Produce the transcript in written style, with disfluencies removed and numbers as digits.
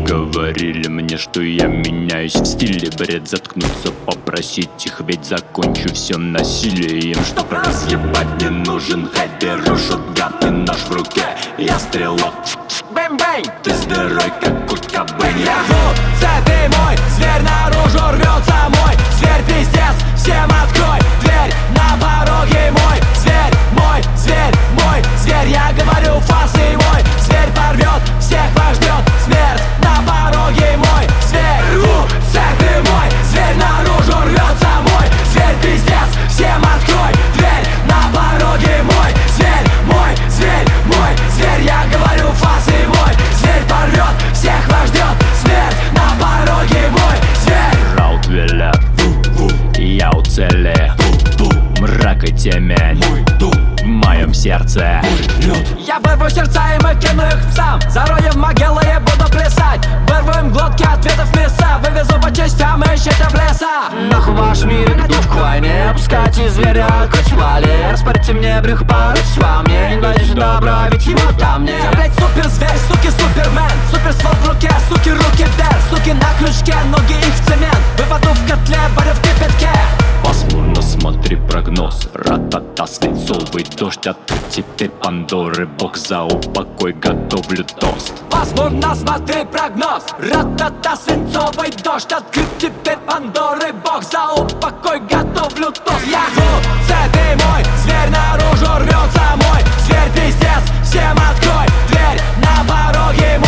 говорили мне, что я меняюсь в стиле. Бред, заткнуться, попросить их, ведь закончу все насилием. Чтоб разъебать не нужен хайп, беру шотган и нож в руке. Я стрелок, бэм-бэй, ты здоровый, как Курт Кобейн. Я ты мой, зверь наружу рвется мой. Зверь пиздец, всем открой дверь, на пороге мой. Зверь мой, зверь мой, зверь, я говорю фасы мой. Зверь порвет, всех вас ждет смерть, на пороге мой. Зверь, ты мой, зверь наружу рвется мой. Зверь пиздец, всем открой дверь, на пороге мой. Зверь мой, зверь мой, зверь, я говорю фасы мой. Зверь порвет, всех вас ждет смерть, на пороге мой. Зверь. Раут велят, я уцеле, мрак и темень в моем сердце. Я вырву сердца и мы кину их псам. Зароем могилы и буду плясать. Вырву им глотки ответов в леса. Вывезу по частям и ищите в леса. Нахуй ваш мир, готов к войне. Пускайте зверя, хоть вали. Распорите мне брюхо пару с вами. Не говоришь добра, ведь его там нет. Я, блять, супер зверь, суки, супермен. Супер ствол в руке, суки, руки вверх. Суки на крючке, ноги их в цемент. Выводу в котле, варю в кипятке. Пасмурно смотри прогноз. Ратата, свинцовый дождь. Открыть теперь Пандоры, бог за упокой, готовлю тост. Пасмурно смотри прогноз. Ратата, свинцовый дождь. Открыть теперь Пандоры, бог за упокой, готовлю тост. Я ты мой, зверь наружу рвется мой. Зверь пиздец, всем открой дверь, на пороге мой.